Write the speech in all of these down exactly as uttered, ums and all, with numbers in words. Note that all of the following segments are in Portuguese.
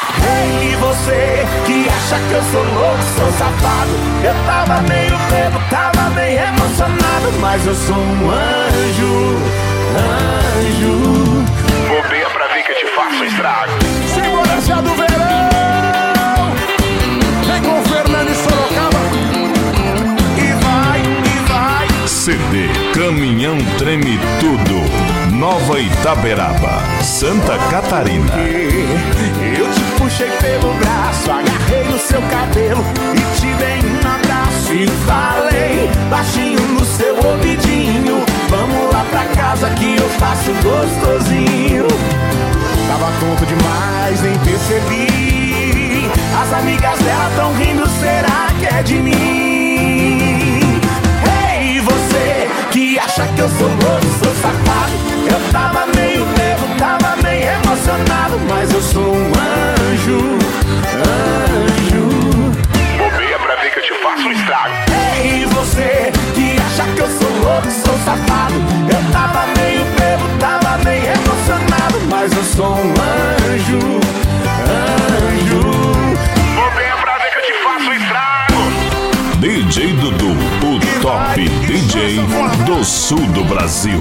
Ei, você que acha que eu sou louco, sou safado. Eu tava meio bebo, tava bem emocionado, mas eu sou um anjo, anjo. Bobeia pra ver que eu te faço um estrago. Segurança do verão, vem com o Fernando e Sorocaba. E vai, e vai. C D Caminhão Treme Tudo, Nova Itaberaba, Santa Catarina. Eu te puxei pelo braço, agarrei no seu cabelo e te dei um abraço e falei baixinho no seu ouvidinho: vamos lá pra casa que eu faço gostosinho. Tava tonto demais, nem percebi. As amigas dela tão rindo, será que é de mim? Ei, você que acha que eu sou louco, sou safado. Eu tava meio bebo, tava meio emocionado, mas eu sou um anjo, anjo. Bobeia pra ver que eu te faço um estrago. Ei, você que acha que eu sou louco, sou safado. Eu tava meio bebo, tava meio emocionado, mas eu sou um anjo, anjo. Bobeia pra ver que eu te faço um estrago. D J Dudu, o top D J do sul do Brasil.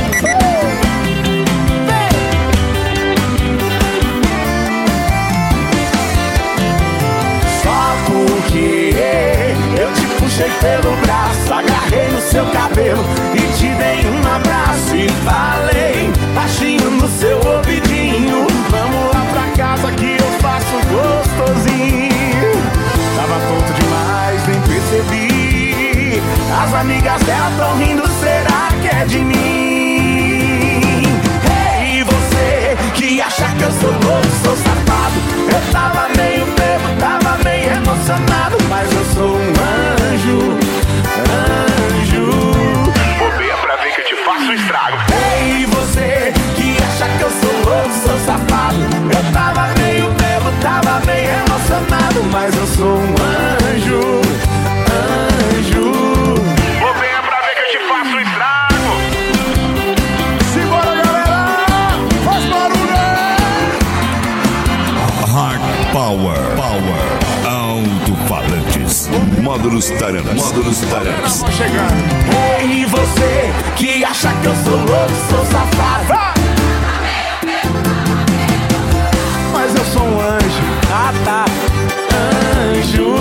Só porque eu te puxei pelo braço, agarrei no seu cabelo e te dei um abraço e falei baixinho no seu ouvidinho: vamos lá pra casa que eu faço gostosinho. Tava tonto demais, nem percebi. As amigas dela tão rindo, será que é de mim? Ei, você que acha que eu sou louco, sou safado. Eu tava meio bebo, tava meio emocionado, mas eu sou um anjo, anjo. Bobeia pra ver que eu te faço um estrago. Ei, você que acha que eu sou louco, sou safado. Eu tava meio bebo, tava meio emocionado, mas eu sou um anjo, anjo. Bobeia pra ver que eu te faço um estrago. Simbora, galera, faz barulho. Hard Power, Power, alto-falantes, módulos tarantes, módulos tarantes. Chegando. Ei, você que acha que eu sou louco, sou safado, mas eu sou um anjo, ah tá, anjo.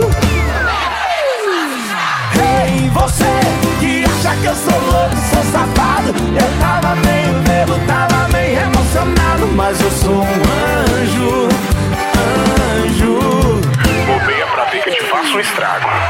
Ei, você que acha que eu sou louco, sou safado. Eu tava meio bebo, tava meio emocionado, mas eu sou um anjo, anjo. Bobeia pra ver que eu te faço um estrago.